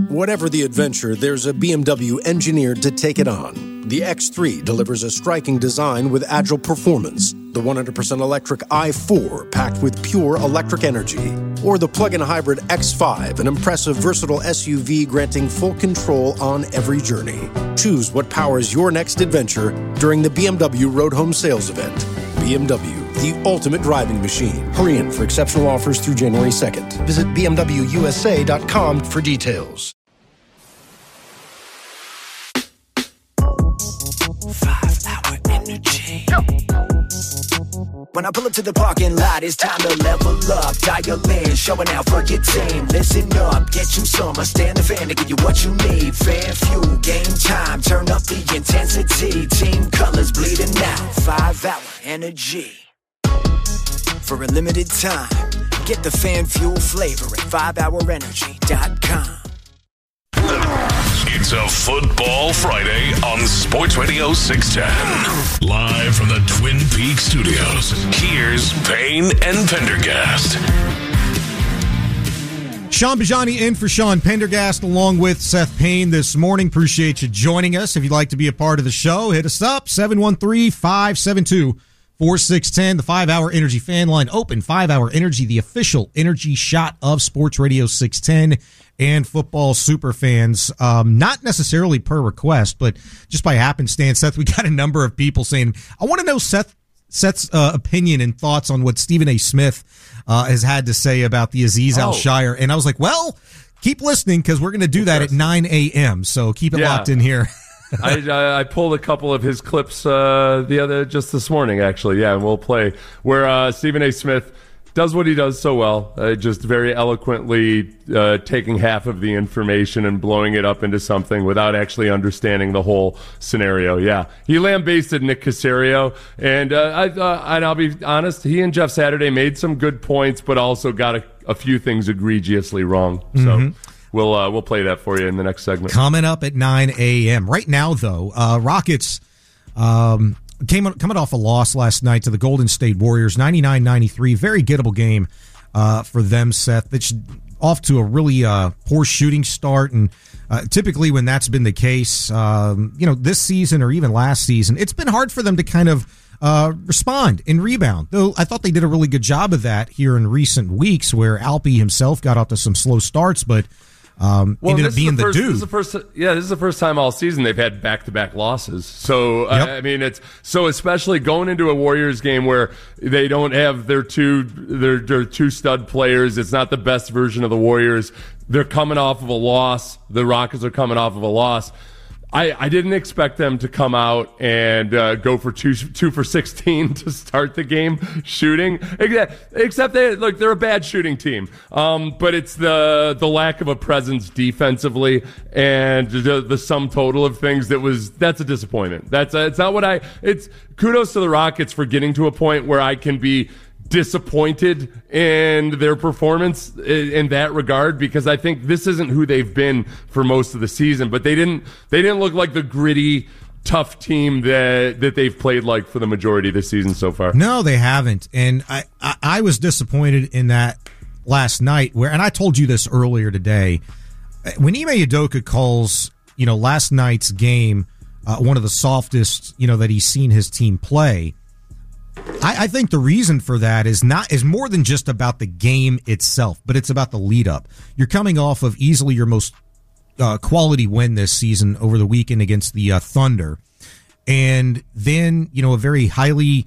Whatever the adventure, there's a BMW engineered to take it on. The X3 delivers a striking design with agile performance. The 100% electric i4 packed with pure electric energy. Or the plug-in hybrid X5, an impressive, versatile SUV granting full control on every journey. Choose what powers your next adventure during the BMW Road Home Sales Event. BMW, the ultimate driving machine. Hurry in for exceptional offers through January 2nd. Visit BMWUSA.com for details. 5-hour energy. When I pull up to the parking lot, it's time to level up. Dial in, showing out for your team. Listen up, get you some. I stand the fan to give you what you need. Fan fuel, game time, turn up the intensity. Team colors bleeding out. 5-hour energy. For a limited time, get the fan fuel flavor at 5hourenergy.com. It's a Football Friday on Sports Radio 610. Live from the Twin Peaks studios, here's Payne and Pendergast. Sean Bajani in for Sean Pendergast along with Seth Payne this morning. Appreciate you joining us. If you'd like to be a part of the show, hit us up, 713-572-4610. The 5-Hour Energy fan line open. 5-Hour Energy, the official energy shot of Sports Radio 610 and football super fans. Not necessarily per request, but just by happenstance, Seth, we got a number of people saying, I want to know Seth's opinion and thoughts on what Stephen A. Smith has had to say about the Azeez Al-Shire. And I was like, well, keep listening because we're going to do that at 9 a.m. So keep it locked in here. I pulled a couple of his clips just this morning, actually. Yeah, and we'll play where Stephen A. Smith does what he does so well, just very eloquently taking half of the information and blowing it up into something without actually understanding the whole scenario. Yeah, he lambasted Nick Caserio, and I'll be honest, he and Jeff Saturday made some good points, but also got a few things egregiously wrong. So we'll play that for you in the next segment. Coming up at 9 a.m. Right now, though, Rockets coming off a loss last night to the Golden State Warriors, 99-93. Very gettable game for them, Seth. It's off to a really poor shooting start, and typically when that's been the case, this season or even last season, it's been hard for them to kind of respond and rebound. Though I thought they did a really good job of that here in recent weeks, where Alpi himself got off to some slow starts, but ended up being the dude. This is the first time all season they've had back-to-back losses. So, it's so especially going into a Warriors game where they don't have their two stud players. It's not the best version of the Warriors. They're coming off of a loss. The Rockets are coming off of a loss. I didn't expect them to come out and go for two for 16 to start the game shooting. Except they're a bad shooting team. But it's the lack of a presence defensively and the sum total of things that's a disappointment. It's kudos to the Rockets for getting to a point where I can be disappointed in their performance in that regard, because I think this isn't who they've been for most of the season, but they didn't look like the gritty, tough team that they've played like for the majority of the season so far. No, they haven't. And I was disappointed in that last night and I told you this earlier today, when Ime Udoka calls, last night's game, one of the softest, that he's seen his team play. I think the reason for that is more than just about the game itself, but it's about the lead up. You're coming off of easily your most quality win this season over the weekend against the Thunder. And then, a very highly,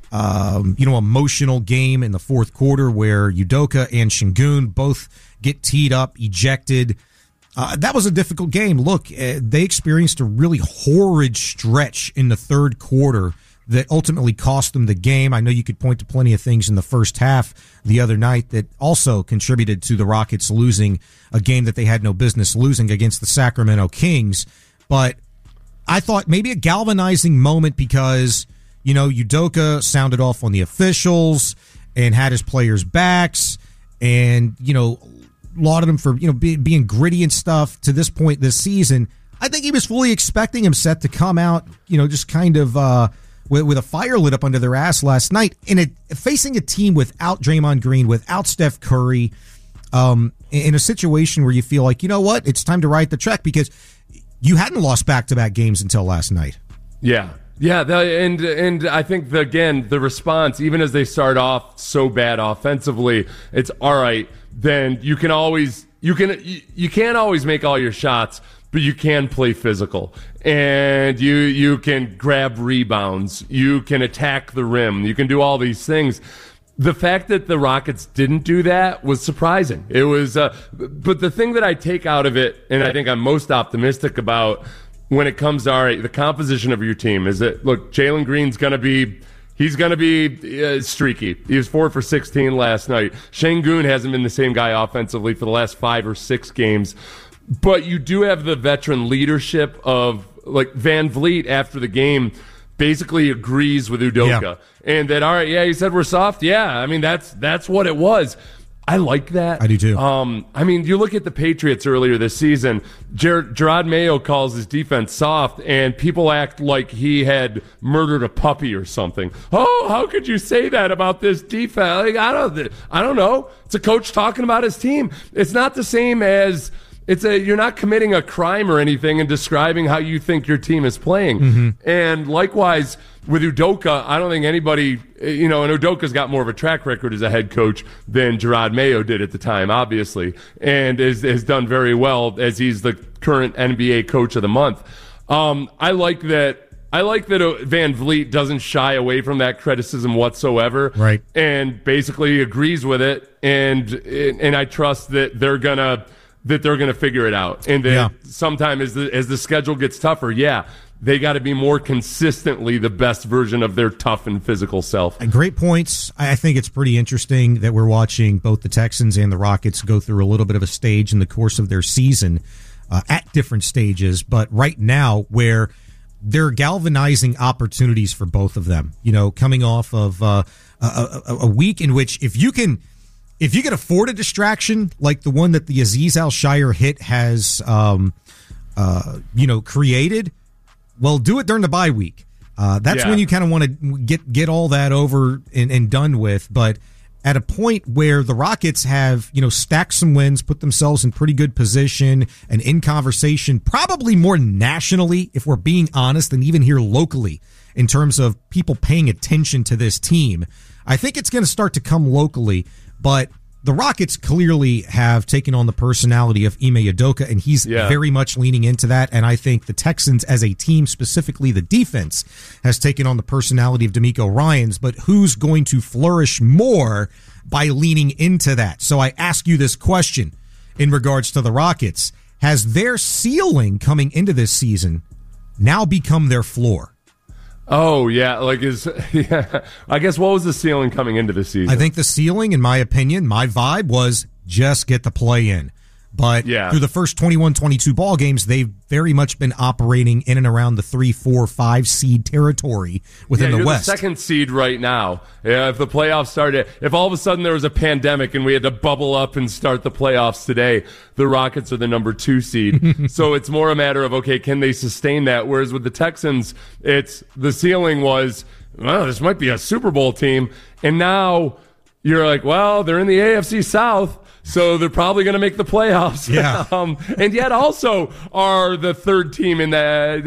emotional game in the fourth quarter where Udoka and Şengün both get teed up, ejected. That was a difficult game. Look, they experienced a really horrid stretch in the third quarter that ultimately cost them the game. I know you could point to plenty of things in the first half the other night that also contributed to the Rockets losing a game that they had no business losing against the Sacramento Kings. But I thought maybe a galvanizing moment because, Udoka sounded off on the officials and had his players' backs and, lauded him for, being gritty and stuff to this point this season. I think he was fully expecting him set to come out, just kind of, with a fire lit up under their ass last night, and facing a team without Draymond Green, without Steph Curry, in a situation where you feel like, you know what, it's time to ride the track because you hadn't lost back-to-back games until last night. Yeah. Yeah, and I think, the response, even as they start off so bad offensively, it's all right, then you can't always make all your shots, but you can play physical. And you can grab rebounds. You can attack the rim. You can do all these things. The fact that the Rockets didn't do that was surprising. It was, but the thing that I take out of it, and I think I'm most optimistic about when it comes to, all right, the composition of your team is that, look, Jalen Green's going to be, streaky. He was 4 for 16 last night. Şengün hasn't been the same guy offensively for the last 5 or 6 games. But you do have the veteran leadership of, like, Van Vliet after the game basically agrees with Udoka. Yeah. And that, all right, yeah, he said we're soft. Yeah, I mean, that's what it was. I like that. I do too. I mean, you look at the Patriots earlier this season, Gerard Mayo calls his defense soft, and people act like he had murdered a puppy or something. Oh, how could you say that about this defense? Like, I don't know. It's a coach talking about his team. It's not the same as you're not committing a crime or anything and describing how you think your team is playing. Mm-hmm. And likewise, with Udoka, I don't think anybody, and Udoka's got more of a track record as a head coach than Gerard Mayo did at the time, obviously, and has done very well as he's the current NBA coach of the month. I like that Van Vliet doesn't shy away from that criticism whatsoever, right? And basically agrees with it, and I trust that they're gonna figure it out, and that sometime as the schedule gets tougher, they got to be more consistently the best version of their tough and physical self. Great points. I think it's pretty interesting that we're watching both the Texans and the Rockets go through a little bit of a stage in the course of their season at different stages, but right now where they're galvanizing opportunities for both of them, coming off of a week in which if you can afford a distraction like the one that the Aziz Al-Shire hit has, created, well, do it during the bye week. That's when you kind of want to get all that over and done with. But at a point where the Rockets have, stacked some wins, put themselves in pretty good position and in conversation, probably more nationally, if we're being honest, than even here locally in terms of people paying attention to this team, I think it's going to start to come locally. But the Rockets clearly have taken on the personality of Ime Udoka, and he's very much leaning into that. And I think the Texans as a team, specifically the defense, has taken on the personality of DeMeco Ryans. But who's going to flourish more by leaning into that? So I ask you this question in regards to the Rockets. Has their ceiling coming into this season now become their floor? Oh, yeah. I guess what was the ceiling coming into the season? I think the ceiling, in my opinion, my vibe was just get the play in. But through the first 21-22 ball games, they've very much been operating in and around the 3, 4, 5 seed territory within the West. The second seed right now. Yeah, if the playoffs started, if all of a sudden there was a pandemic and we had to bubble up and start the playoffs today, the Rockets are the number 2 seed. So it's more a matter of, okay, can they sustain that? Whereas with the Texans, the ceiling was, well, this might be a Super Bowl team. And now you're like, well, they're in the AFC South, so they're probably going to make the playoffs. Yeah. And yet also are the third team in the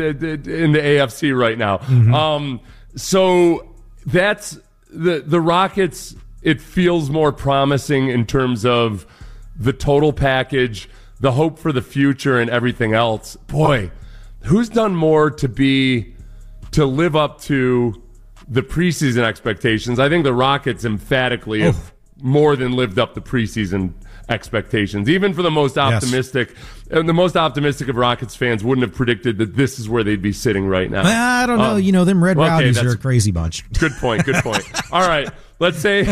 AFC right now. Mm-hmm. So that's the Rockets. It feels more promising in terms of the total package, the hope for the future, and everything else. Boy, who's done more to live up to the preseason expectations? I think the Rockets emphatically have more than lived up to preseason expectations. Even for the most optimistic, and the most optimistic of Rockets fans wouldn't have predicted that this is where they'd be sitting right now. I don't know. Them Red Rowdies are a crazy bunch. Good point. All right. Let's say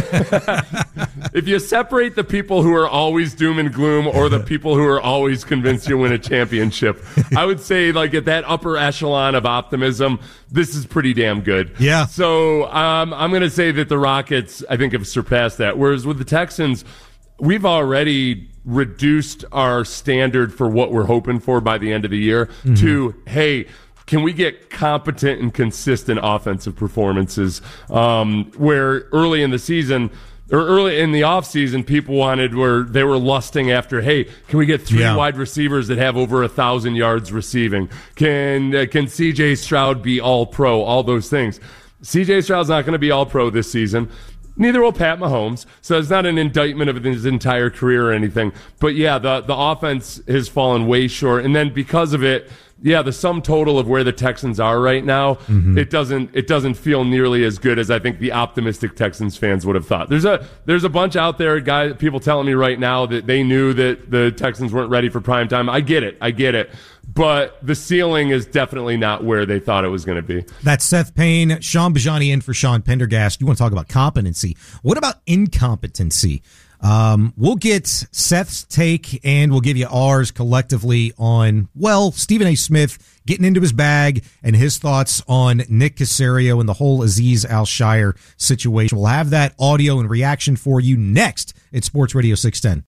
if you separate the people who are always doom and gloom or the people who are always convinced you'll win a championship, I would say like at that upper echelon of optimism, this is pretty damn good. Yeah. So I'm going to say that the Rockets, I think, have surpassed that. Whereas with the Texans, we've already reduced our standard for what we're hoping for by the end of the year to, hey, can we get competent and consistent offensive performances? Where early in the season, early in the offseason, people they were lusting after, hey, can we get 3 wide receivers that have over 1,000 yards receiving? Can C.J. Stroud be all-pro? All those things. C.J. Stroud's not going to be all-pro this season. Neither will Pat Mahomes, so it's not an indictment of his entire career or anything. But yeah, the offense has fallen way short, and then because of it, yeah, the sum total of where the Texans are right now, it doesn't feel nearly as good as I think the optimistic Texans fans would have thought. There's a bunch out there, people telling me right now that they knew that the Texans weren't ready for prime time. I get it. But the ceiling is definitely not where they thought it was going to be. That's Seth Payne, Sean Bajani in for Sean Pendergast. You want to talk about competency. What about incompetency? We'll get Seth's take and we'll give you ours collectively on, Stephen A. Smith getting into his bag and his thoughts on Nick Caserio and the whole Azeez Al-Shaair situation. We'll have that audio and reaction for you next at Sports Radio 610.